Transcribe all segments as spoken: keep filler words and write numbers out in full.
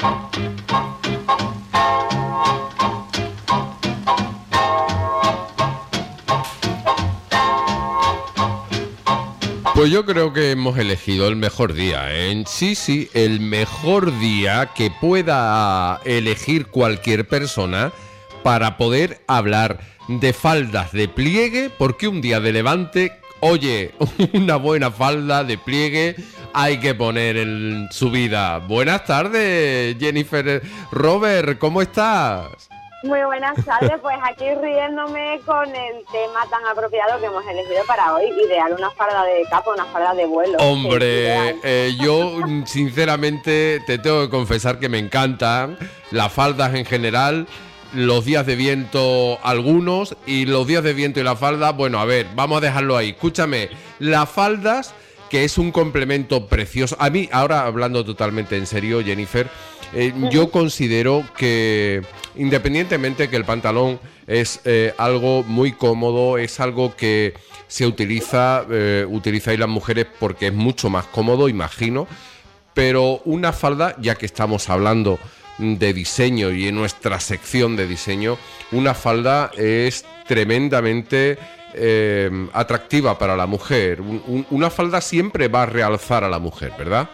Pues yo creo que hemos elegido el mejor día, ¿eh? Sí, sí, el mejor día que pueda elegir cualquier persona para poder hablar de faldas de pliegue, porque un día de levante, oye, una buena falda de pliegue hay que poner en su vida. Buenas tardes, Jennifer. Robert, ¿cómo estás? Muy buenas tardes, pues aquí riéndome con el tema tan apropiado que hemos elegido para hoy, ideal una falda de capa, una falda de vuelo. Hombre, eh, yo sinceramente te tengo que confesar que me encantan las faldas en general, los días de viento algunos, y los días de viento y la falda, bueno, a ver, vamos a dejarlo ahí. Escúchame, las faldas, que es un complemento precioso. A mí, ahora hablando totalmente en serio, Jennifer, eh, uh-huh. yo considero que independientemente que el pantalón es eh, algo muy cómodo, es algo que se utiliza, eh, utilizáis las mujeres porque es mucho más cómodo, imagino, pero una falda, ya que estamos hablando de diseño y en nuestra sección de diseño, una falda es tremendamente eh, atractiva para la mujer. Un, un, una falda siempre va a realzar a la mujer, ¿verdad?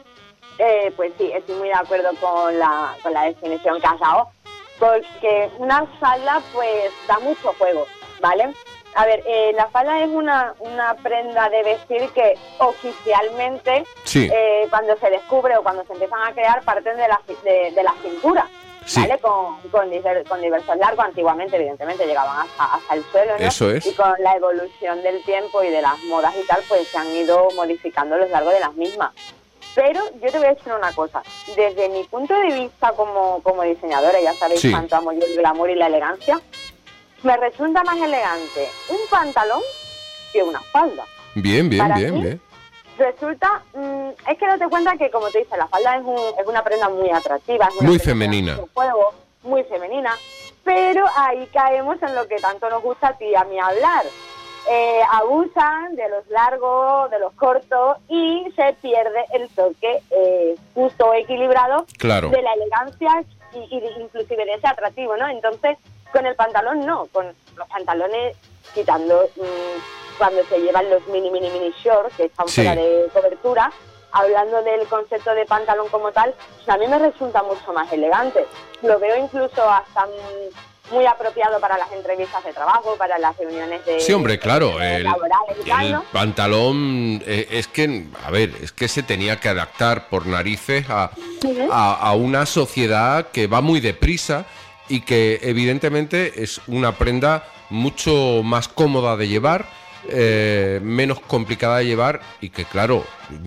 Eh, pues sí, estoy muy de acuerdo con la, con la definición que has dado, porque una falda pues da mucho juego, ¿vale? A ver, eh, la falda es una, una prenda de vestir que oficialmente, sí. eh, cuando se descubre o cuando se empiezan a crear, parten de la, de, de la cintura, sí. ¿vale? Con, con, con diversos largos, antiguamente evidentemente llegaban hasta, hasta el suelo, ¿no? Eso es. Y con la evolución del tiempo y de las modas y tal, pues se han ido modificando los largos de las mismas. Pero yo te voy a decir una cosa, desde mi punto de vista como, como diseñadora, ya sabéis sí. cuánto amo yo el glamour y la elegancia, me resulta más elegante un pantalón que una falda. Bien, bien, Para bien, mí, bien. Resulta, mmm, es que date cuenta que, como te dice, la falda es, un, es una prenda muy atractiva. Es una muy prenda femenina. De juego, muy femenina, pero ahí caemos en lo que tanto nos gusta a ti y a mí hablar. Eh, abusan de los largos, de los cortos, y se pierde el toque eh, justo, equilibrado, claro. de la elegancia y, y inclusive de ese atractivo, ¿no? Entonces, con el pantalón no, con los pantalones, quitando mmm, cuando se llevan los mini, mini, mini shorts, que están sí. fuera de cobertura, hablando del concepto de pantalón como tal, a mí me resulta mucho más elegante. Lo veo incluso hasta muy apropiado para las entrevistas de trabajo, para las reuniones de sí, hombre, claro, de el, laborales y tal, el ¿no? pantalón eh, es que, a ver, es que se tenía que adaptar por narices a, uh-huh. a, a una sociedad que va muy deprisa y que evidentemente es una prenda mucho más cómoda de llevar, eh, menos complicada de llevar, y que claro,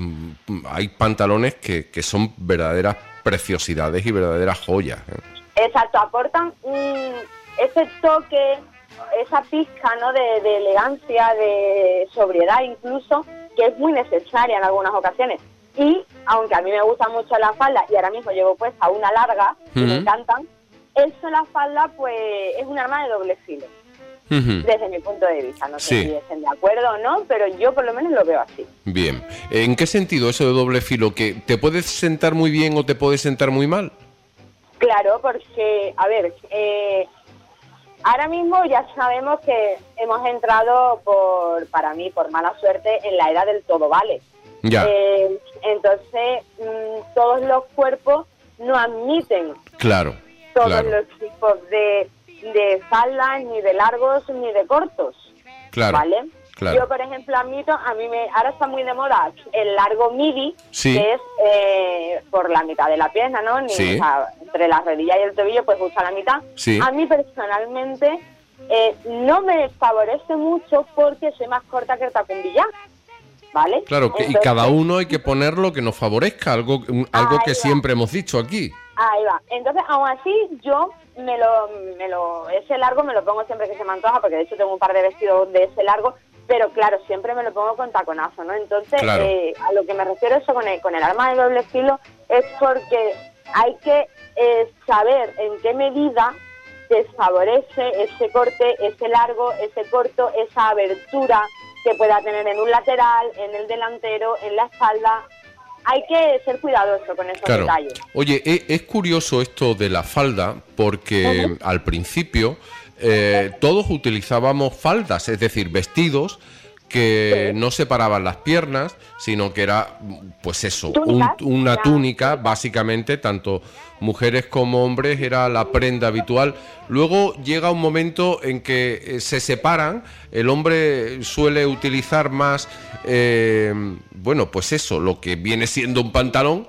hay pantalones que, que son verdaderas preciosidades y verdaderas joyas, ¿eh? Exacto, aportan mm, ese toque, esa pizca, ¿no?, de, de elegancia, de sobriedad incluso, que es muy necesaria en algunas ocasiones. Y aunque a mí me gusta mucho la falda y ahora mismo llevo puesta una larga, y uh-huh. me encantan, eso la falda pues es un arma de doble filo, uh-huh. desde mi punto de vista. No sé sí. si estén de acuerdo o no, pero yo por lo menos lo veo así. Bien. ¿En qué sentido eso de doble filo? ¿Que te puedes sentar muy bien o te puedes sentar muy mal? Claro, porque, a ver, eh, ahora mismo ya sabemos que hemos entrado, por para mí, por mala suerte, en la era del todo vale. Ya. Eh, entonces, mmm, todos los cuerpos no admiten claro, todos claro. los tipos de, de faldas, ni de largos, ni de cortos. Claro. ¿Vale? Claro. Yo, por ejemplo, admito, a mí me ahora está muy de moda el largo midi, sí. que es eh, por la mitad de la pierna, ¿no? Ni, sí. o sea, entre la rodilla y el tobillo, pues justo a la mitad. Sí. A mí personalmente eh, no me favorece mucho porque soy más corta que el tacumbillar, ¿vale? Claro, que, Entonces, y cada uno hay que poner lo que nos favorezca, algo, algo que va. siempre hemos dicho aquí. Ahí va. Entonces, aún así, yo me lo, me lo, ese largo me lo pongo siempre que se me antoja, porque de hecho tengo un par de vestidos de ese largo. Pero claro, siempre me lo pongo con taconazo, ¿no? Entonces, claro. eh, a lo que me refiero eso con el, con el arma de doble filo es porque hay que eh, saber en qué medida desfavorece ese corte, ese largo, ese corto, esa abertura que pueda tener en un lateral, en el delantero, en la espalda. hay que ser cuidadoso con esos claro. detalles. Oye, es, es curioso esto de la falda, porque uh-huh. al principio eh, todos utilizábamos faldas, es decir, vestidos que sí. no separaban las piernas, sino que era, pues eso, un, una ya. túnica, básicamente, tanto mujeres como hombres, era la prenda habitual. Luego llega un momento en que eh, se separan, el hombre suele utilizar más, eh, bueno, pues eso, lo que viene siendo un pantalón,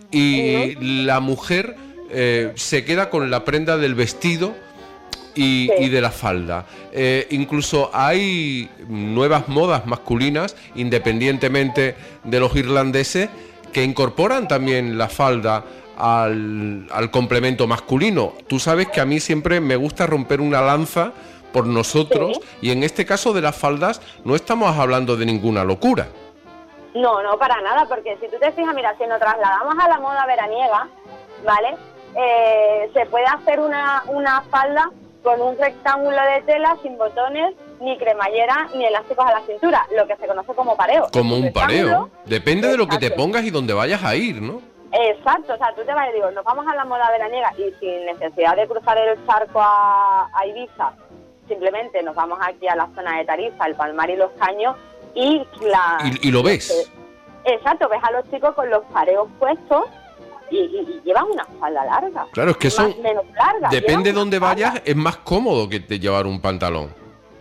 y uh-huh. la mujer eh, se queda con la prenda del vestido Y, sí. y de la falda. Eh, incluso hay nuevas modas masculinas, independientemente de los irlandeses, que incorporan también la falda al, al complemento masculino. Tú sabes que a mí siempre me gusta romper una lanza por nosotros, sí. y en este caso de las faldas no estamos hablando de ninguna locura. No, no, para nada, porque si tú te fijas, mira, si nos trasladamos a la moda veraniega, ¿vale? Eh, se puede hacer una, una falda con un rectángulo de tela sin botones, ni cremallera, ni elásticos a la cintura, lo que se conoce como pareo. Como un pareo. Depende de lo que te pongas y dónde vayas a ir, ¿no? Exacto, o sea, tú te vas y digo, nos vamos a la moda veraniega y sin necesidad de cruzar el charco a, a Ibiza, simplemente nos vamos aquí a la zona de Tarifa, el Palmar y los Caños, y la... Y, y lo ves. Exacto, ves a los chicos con los pareos puestos, Y, y, y llevan una falda larga. Claro, es que son... Más, menos larga. Depende de dónde vayas, es más cómodo que te llevar un pantalón.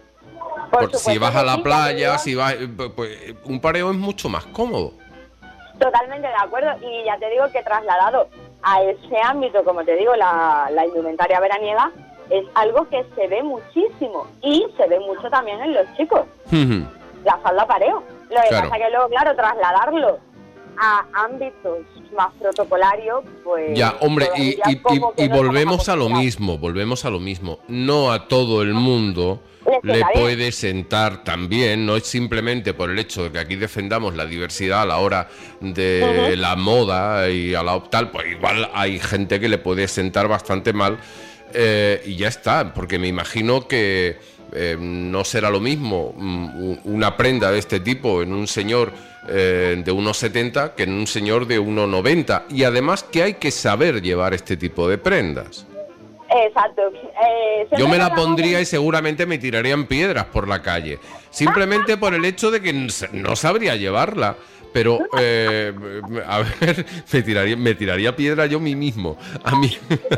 Por Por si vas a la sí, playa, si vas... Pues, un pareo es mucho más cómodo. Totalmente de acuerdo. Y ya te digo que trasladado a ese ámbito, como te digo, la, la indumentaria veraniega, es algo que se ve muchísimo. Y se ve mucho también en los chicos. Uh-huh. La falda pareo. Lo que claro. pasa que luego, claro, trasladarlo a ámbitos más protocolarios, pues... Ya, hombre, y, y, y, y no volvemos a lo mismo, volvemos a lo mismo. No a todo el mundo le puede sentar tan bien, no es simplemente por el hecho de que aquí defendamos la diversidad a la hora de uh-huh. la moda y a la tal, pues igual hay gente que le puede sentar bastante mal eh, y ya está, porque me imagino que eh, no será lo mismo una prenda de este tipo en un señor Eh, de uno setenta que en un señor de uno noventa, y además que hay que saber llevar este tipo de prendas. Exacto. Eh, Yo me la pondría de... y seguramente me tirarían piedras por la calle, simplemente por el hecho de que no sabría llevarla. Pero, eh, a ver, me tiraría, me tiraría piedra yo mí mismo, a mí.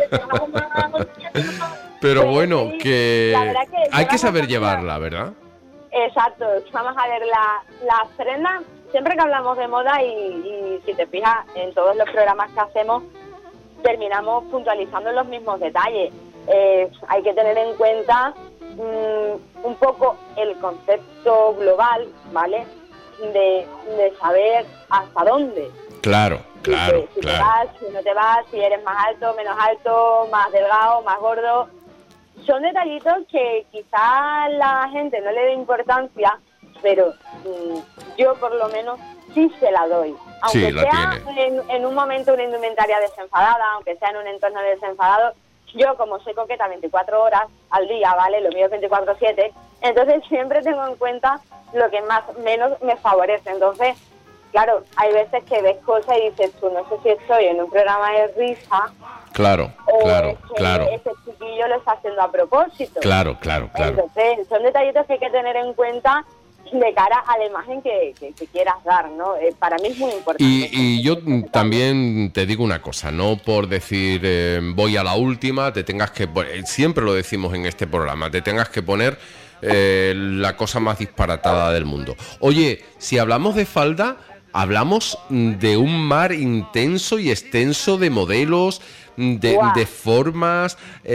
Pero bueno, que hay que saber llevarla, ¿verdad? Exacto. Vamos a ver, la, las prendas, siempre que hablamos de moda y, y si te fijas en todos los programas que hacemos, terminamos puntualizando los mismos detalles. Eh, hay que tener en cuenta mmm, un poco el concepto global, ¿vale? De, de saber hasta dónde. Claro, claro, si te, si claro. te vas, si no te vas, si eres más alto, menos alto, más delgado, más gordo. Son detallitos que quizá la gente no le dé importancia, pero mmm, yo por lo menos sí se la doy. Aunque sí, la sea tiene. En, en un momento una indumentaria desenfadada, aunque sea en un entorno desenfadado, yo como soy coqueta veinticuatro horas al día, ¿vale? Lo mío es veinticuatro siete, entonces siempre tengo en cuenta lo que más menos me favorece. Entonces, claro, hay veces que ves cosas y dices tú, no sé si estoy en un programa de risa. Claro, o claro, es que claro. ese chiquillo lo está haciendo a propósito. Claro, claro, claro. Entonces, son detallitos que hay que tener en cuenta de cara a la imagen que, que, que quieras dar, ¿no? Eh, para mí es muy importante. Y, y yo también te digo una cosa, no por decir eh, voy a la última, te tengas que, siempre lo decimos en este programa, te tengas que poner eh, la cosa más disparatada del mundo. Oye, si hablamos de falda, hablamos de un mar intenso y extenso de modelos, de, wow. de formas,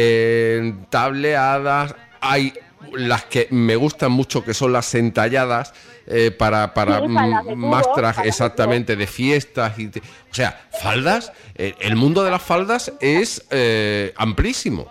eh, tableadas, hay las que me gustan mucho, que son las entalladas, eh, para, para sí, más trajes, exactamente, de fiestas. Y de, o sea, faldas, eh, el mundo de las faldas es eh, amplísimo.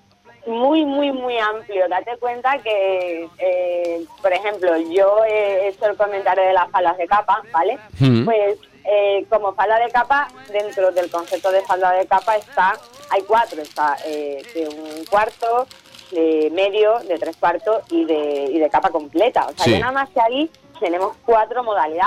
Muy, muy, muy amplio. Date cuenta que, eh, por ejemplo, yo he hecho el comentario de las faldas de capa, ¿vale? Mm. Pues eh, como falda de capa, dentro del concepto de falda de capa está, hay cuatro, está eh, de un cuarto, de medio, de tres cuartos y de, y de capa completa. O sea, sí. Ya nada más que ahí tenemos cuatro modalidades.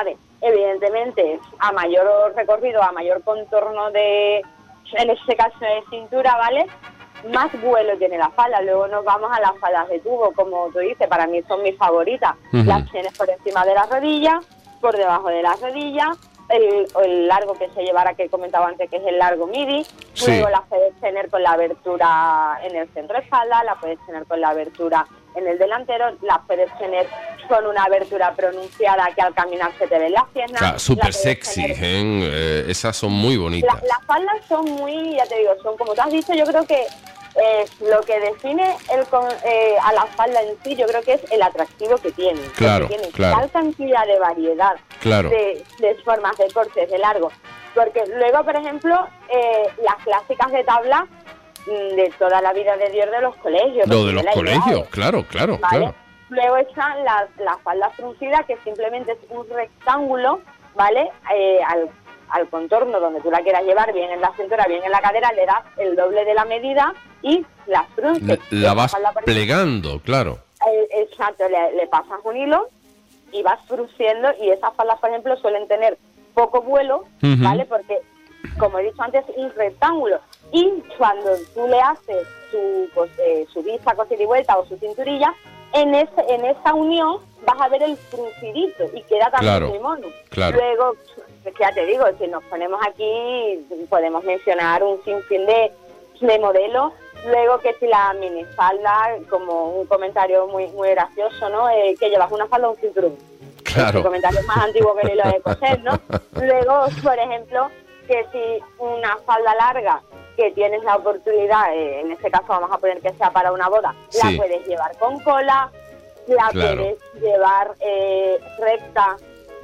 evidentemente, a mayor recorrido, a mayor contorno de, en este caso de cintura, ¿vale? Más vuelo tiene la falda. Luego nos vamos a las faldas de tubo, como tú dices, para mí son mis favoritas. Uh-huh. Las tienes por encima de las rodillas, por debajo de las rodillas, el, el largo que se llevará, que he comentado antes, que es el largo midi. Sí. Luego las puedes tener con la abertura en el centro de espalda, las puedes tener con la abertura en el delantero, las puedes tener con una abertura pronunciada que al caminar se te ven las piernas. Claro, súper sexy, tener... ¿eh? Eh, esas son muy bonitas. La, las faldas son muy, ya te digo, son como tú has dicho, yo creo que eh, lo que define el, eh, a la falda en sí, yo creo que es el atractivo que tiene. Claro, tiene claro. Tal cantidad de variedad, claro. de, de formas, de cortes, de largo. Porque luego, por ejemplo, eh, las clásicas de tabla de toda la vida de Dios de los colegios. Lo de los colegios, edad, claro, claro, ¿vale? claro. Luego están las, las faldas fruncidas, que simplemente es un rectángulo, ¿vale? Eh, al, al contorno donde tú la quieras llevar, bien en la cintura, bien en la cadera, le das el doble de la medida y las frunces. La, la vas plegando, claro. Eh, exacto, le, le pasas un hilo y vas frunciendo, y esas faldas, por ejemplo, suelen tener poco vuelo, uh-huh. ¿vale? Porque, como he dicho antes, es un rectángulo. Y cuando tú le haces su, pues, eh, su vista, cosida y vuelta o su cinturilla, en ese en esa unión vas a ver el fruncidito y queda también claro, muy mono. Claro. Luego, ya te digo, si nos ponemos aquí, podemos mencionar un sinfín de, de modelos. Luego que si la minifalda, como un comentario muy muy gracioso, ¿no? Eh, que llevas una falda o un cinturón. Claro. El comentario más antiguo que ni lo de coser, ¿no? Luego, por ejemplo, que si una falda larga que tienes la oportunidad, eh, en este caso vamos a poner que sea para una boda, sí. la puedes llevar con cola, la claro. puedes llevar eh, recta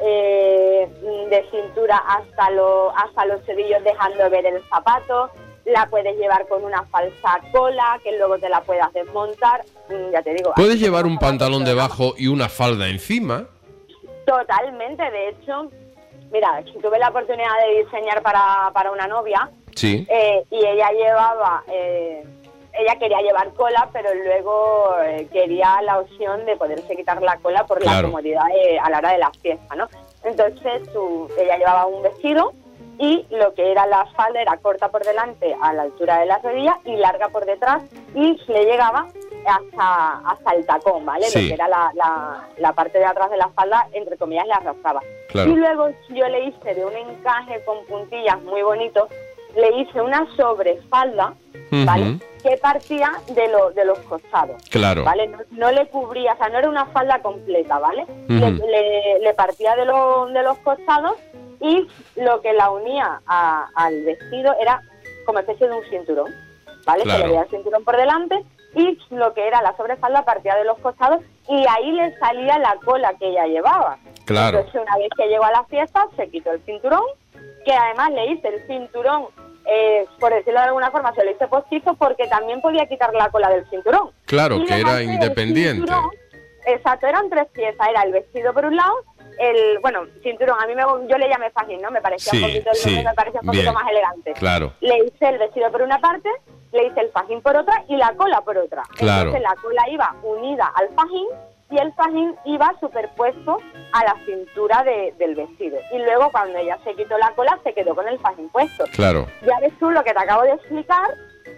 eh, de cintura hasta, lo, hasta los tobillos, dejando ver el zapato, la puedes llevar con una falsa cola que luego te la puedas desmontar, ya te digo. ¿Puedes llevar un pantalón debajo y una falda encima? Totalmente, de hecho, mira, tuve la oportunidad de diseñar para, para una novia. Sí. Eh, y ella llevaba, eh, ella quería llevar cola, pero luego eh, quería la opción de poderse quitar la cola por claro. la comodidad de, a la hora de la fiesta, ¿no? Entonces su, ella llevaba un vestido y lo que era la falda era corta por delante a la altura de la rodilla y larga por detrás, y le llegaba hasta, hasta el tacón, ¿vale? Sí. Lo que era la, la, la parte de atrás de la falda, entre comillas, la arrastraba. Claro. Y luego yo le hice de un encaje con puntillas muy bonito, le hice una sobrefalda, ¿vale? Uh-huh. Que partía de, lo, de los costados, claro. ¿vale? No, no le cubría, o sea, no era una falda completa, ¿vale? Uh-huh. Le, le, le partía de, lo, de los costados, y lo que la unía a, al vestido era como especie de un cinturón, ¿vale? Claro. Se le veía el cinturón por delante, y lo que era la sobrefalda partía de los costados, y ahí le salía la cola que ella llevaba. Claro. Entonces, una vez que llegó a la fiesta, se quitó el cinturón, que además le hice el cinturón, eh, por decirlo de alguna forma, se lo hice postizo, porque también podía quitar la cola del cinturón. Claro, y que era independiente. Cinturón, exacto, eran tres piezas, era el vestido por un lado, el, bueno, cinturón, a mí me, yo le llamé fajín, ¿no? Me parecía sí, un poquito, sí, me parecía un poquito bien, más elegante. Claro. Le hice el vestido por una parte, le hice el fajín por otra y la cola por otra. Claro. Entonces la cola iba unida al fajín y el fajín iba superpuesto a la cintura de, del vestido. Y luego cuando ella se quitó la cola, se quedó con el fajín puesto. Claro. Ya ves tú lo que te acabo de explicar.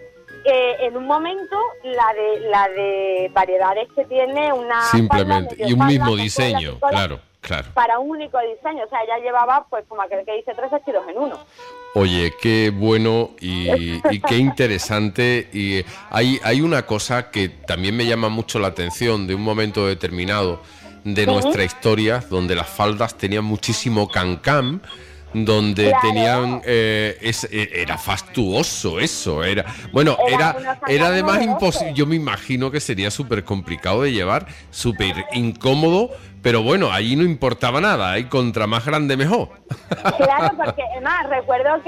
Eh, en un momento la de la de variedades que tiene una simplemente falda, y un mismo diseño, claro, claro, para un único diseño, o sea, ella llevaba pues como aquel que dice tres vestidos en uno. Oye, qué bueno y, y qué interesante. Y hay hay una cosa que también me llama mucho la atención de un momento determinado de ¿sí? nuestra historia, donde las faldas tenían muchísimo cancán, donde claro. tenían eh, es, era fastuoso eso, era bueno, era era, era además imposible, yo me imagino que sería súper complicado de llevar, súper incómodo, pero bueno, ahí no importaba nada, ahí contra más grande mejor. Claro, porque además recuerdo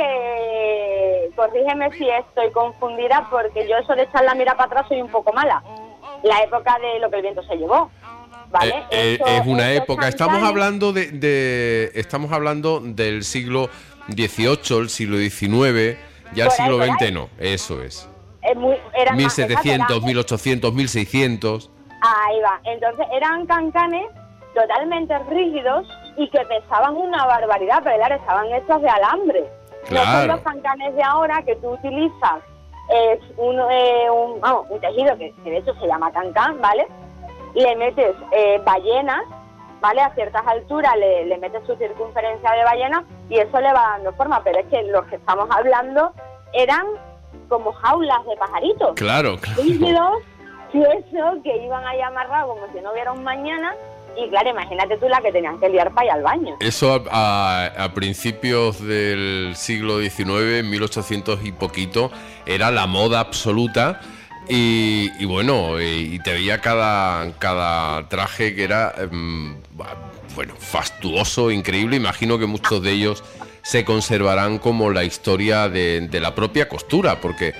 que, corrígeme si estoy confundida, porque yo eso de echar la mira para atrás soy un poco mala, la época de lo que el viento se llevó. ¿Vale? Eh, Eso, eh, es una época, cancanes. estamos hablando de, de estamos hablando del siglo dieciocho, el siglo diecinueve, ya el por siglo ahí, veinte no, eso es. es muy, eran mil setecientos, más, mil ochocientos, mil seiscientos. Ahí va, entonces eran cancanes totalmente rígidos, y que pesaban una barbaridad, pero claro, estaban hechos de alambre. Claro. No son los cancanes de ahora que tú utilizas es un, eh, un, vamos, un tejido que, que de hecho se llama cancán, ¿vale? Le metes eh, ballenas, ¿vale? A ciertas alturas le, le metes su circunferencia de ballena y eso le va dando forma, pero es que los que estamos hablando eran como jaulas de pajaritos. Claro, claro. Rígidos, tiesos, que iban ahí amarrados como si no hubiera un mañana. Y claro, imagínate tú la que tenían que liar para ir al baño. Eso a, a, a principios del siglo diecinueve, mil ochocientos y poquito, era la moda absoluta. Y, y bueno, y, y te veía cada, cada traje que era, um, bueno, fastuoso, increíble. Imagino que muchos de ellos se conservarán como la historia de, de la propia costura, porque,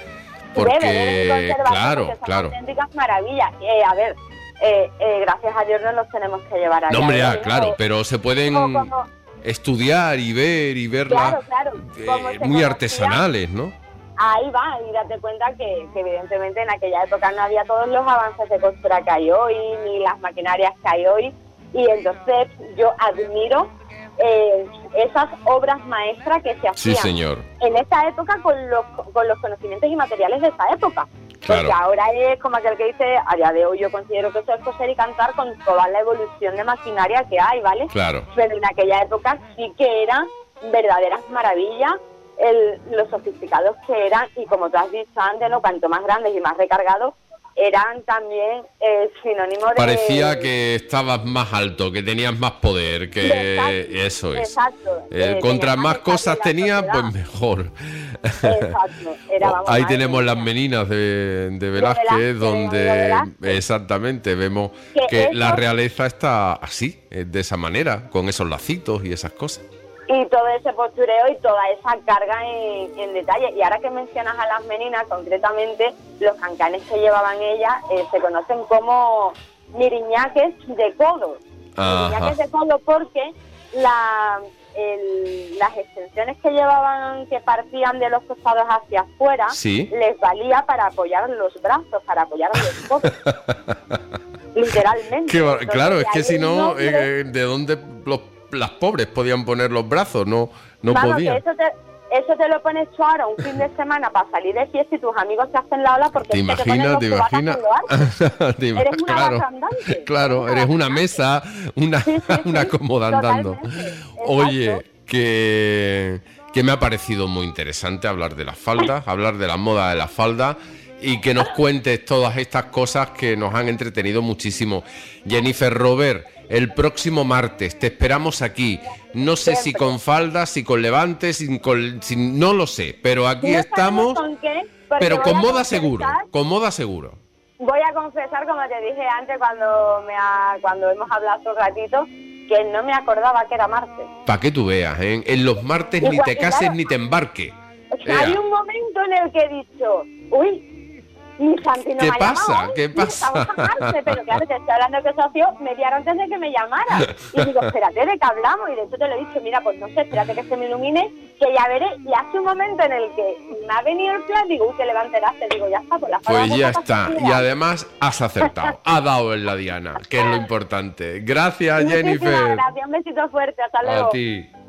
porque claro, porque son claro. auténticas maravillas. Eh, a ver, eh, eh, gracias a Dios no los tenemos que llevar allá. No, hombre, ah, claro, eh, pero se pueden como, como, estudiar y ver y verlas claro, claro, eh, muy artesanales, ¿no? Ahí va, y date cuenta que, que evidentemente en aquella época no había todos los avances de costura que hay hoy, ni las maquinarias que hay hoy, y entonces yo admiro eh, esas obras maestras que se hacían sí, señor. en esa época con los, con los conocimientos y materiales de esa época. Claro. Porque ahora es como aquel que dice, a día de hoy yo considero que eso es coser y cantar con toda la evolución de maquinaria que hay, ¿vale? Claro. Pero en aquella época sí que eran verdaderas maravillas. El, los sofisticados que eran, y como tú has dicho antes, ¿no? Cuanto más grandes y más recargados, eran también eh, sinónimo de... Parecía que estabas más alto, que tenías más poder, que exacto, eso es. Exacto. Eh, contra más cosas tenías, pues mejor. Exacto. Era, vamos, ahí tenemos las meninas de, de Velázquez, de Velázquez donde de Velázquez. Exactamente vemos que, que eso, la realeza está así, de esa manera, con esos lacitos y esas cosas. Y todo ese postureo y toda esa carga en, en detalle. Y ahora que mencionas a las meninas, concretamente, los cancanes que llevaban ellas eh, se conocen como miriñaques de codo. Ajá. Miriñaques de codo porque la, el, las extensiones que llevaban, que partían de los costados hacia afuera, ¿sí? Les valía para apoyar los brazos, para apoyar los codos. Literalmente. Qué, Entonces, claro, es que si no, eh, ¿de dónde los las pobres podían poner los brazos? No, no Vamos, podían. Que eso, te, eso te lo pones tú ahora un fin de semana para salir de fiesta y tus amigos te hacen la ola porque te imaginas, te imaginas. Te ima eres una claro, andante. Claro, eres una mesa, una, sí, sí, una cómoda andando. Oye, que, que me ha parecido muy interesante hablar de las faldas, hablar de la moda de las faldas. Y que nos cuentes todas estas cosas que nos han entretenido muchísimo. Jennifer Robert, el próximo martes te esperamos aquí. No sé Siempre. si con faldas, si con levantes, si con, si, no lo sé, pero aquí no estamos. Con qué, pero con moda confesar, seguro, con moda seguro. Voy a confesar, como te dije antes cuando me ha, cuando hemos hablado hace un ratito, que no me acordaba que era martes. Para que tú veas, ¿eh? En los martes Igual, ni te cases claro, ni te embarques. Hay un momento en el que he dicho, uy. Mi Santi no ¿Qué me ha pasa? llamado, ¿Qué pasa? Marce, pero claro, te estoy hablando que eso ha sido media hora antes de que me llamara. Y digo, espérate, ¿de qué hablamos? Y de hecho te lo he dicho, mira, pues no sé, espérate que se me ilumine, que ya veré. Y hace un momento en el que me ha venido el plan, digo, uy, que levanteraste, digo, ya está, pues la Pues ya está, y además has acertado, ha dado en la diana, que es lo importante. Gracias, Jennifer. Gracias, un besito fuerte, hasta luego. A ti.